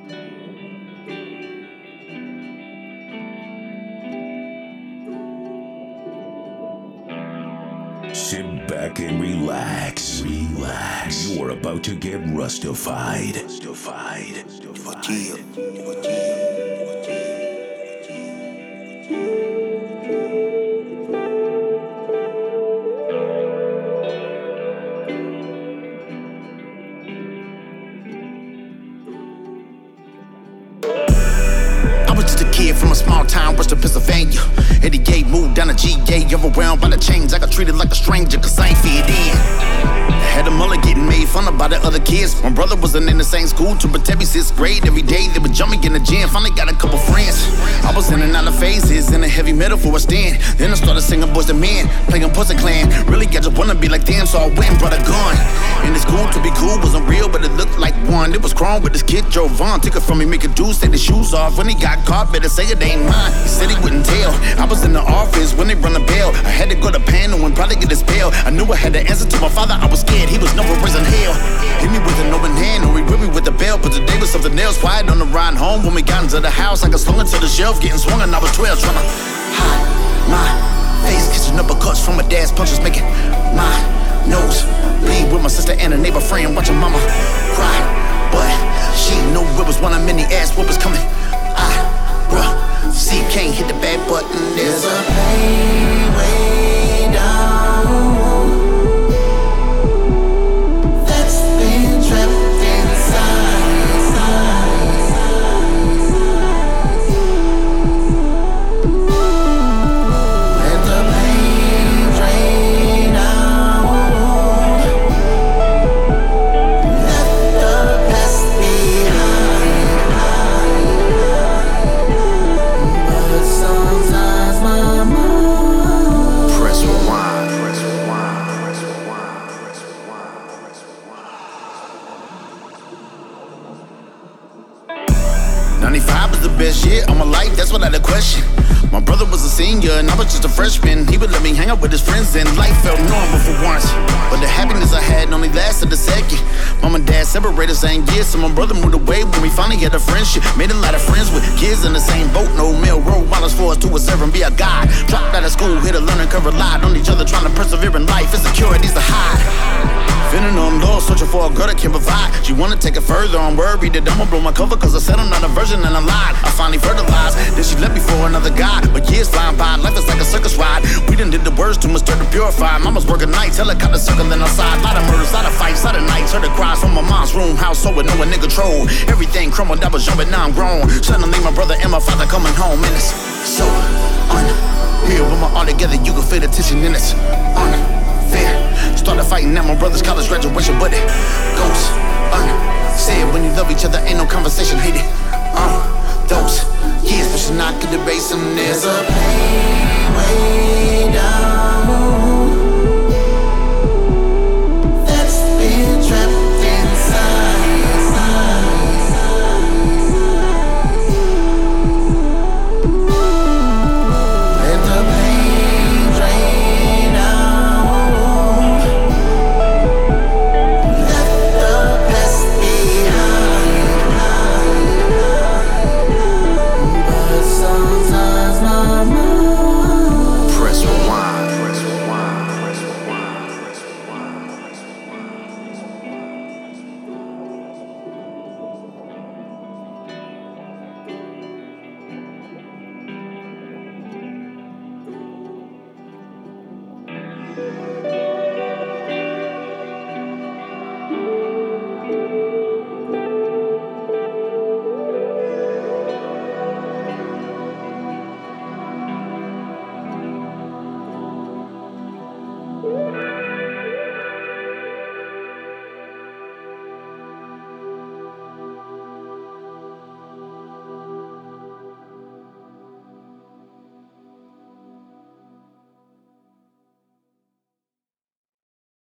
Sit back and relax. Relax. You are about to get Rustified. I was just a kid from a small town, Western Pennsylvania. 88 moved down to GA, overwhelmed by the change. I got treated like a stranger, cause I ain't fit in. Had a mullet getting made fun of by the other kids. My brother wasn't in the same school to protect me 6th grade. Every day they would jump me in the gym, finally got a couple friends. I was in and out of phases, in a heavy metal for a stand. Then I started singing Boys to Men, playing Pussy Clan. Really got to wanna be like them, so I went and brought a gun. In this school to be cool wasn't real, but it looked like one. It was chrome, but this kid drove on. Took it from me, make a dude take the shoes off. When he got caught, better say it ain't mine. He said he wouldn't tell. I was in the office when they run the bell. I had to go to panel and probably get his bail. I knew I had to answer to my father, I was scared. He was never raising hell. Hit me with an open hand, or he whipped me with the bell. But today was something else. Quiet on the ride home. When we got into the house, I got slung into the shelf, getting swung, and I was 12, trying to hide my face, catching uppercuts from my dad's punches, making my nose bleed with my sister and a neighbor friend, watching mama cry. But she knew it was one of many ass whoopers coming. See, can't hit the bad button. There's a pain way down that's been trapped inside. Let the pain drain out. Let the past behind. But sometimes my mind press rewind. 95 was the best year of my life, that's without a question. My brother was a senior and I was just a freshman. He would let me hang out with his friends and life felt normal for once. But the happiness I had only lasted a second. Mom and dad separated same year, so my brother moved away when we finally had a friendship. Made a lot of friends with kids in the same boat. No mail, role models for us to serve and be a guide. Dropped out of school, hit a learning curve, relied on each other, trying to persevere in life. Insecurities to hide. Feeling on low, searching for a girl that can provide. She wanna take it further, I'm worried that I'ma blow my cover, cause I said I'm not a virgin and I lied. I finally fertilized, then she left me for another guy. But years flying by, life is like a circus ride. We done did the words too much, stirred to purify. Mama's working nights, helicopter circling outside. Lot of murders, lot of fights, lot of nights. Heard the cries from my mom's room, house so with no a nigga troll. Everything crumbled, I was young but now I'm grown. Suddenly my brother and my father coming home, and it's so unreal. When we're all together, you can feel the tension, and it's unfair. Started fighting at my brother's college graduation, but it goes unsaid. When you love each other, ain't no conversation, hate it. Those years pushing out to the base, and there's a pain way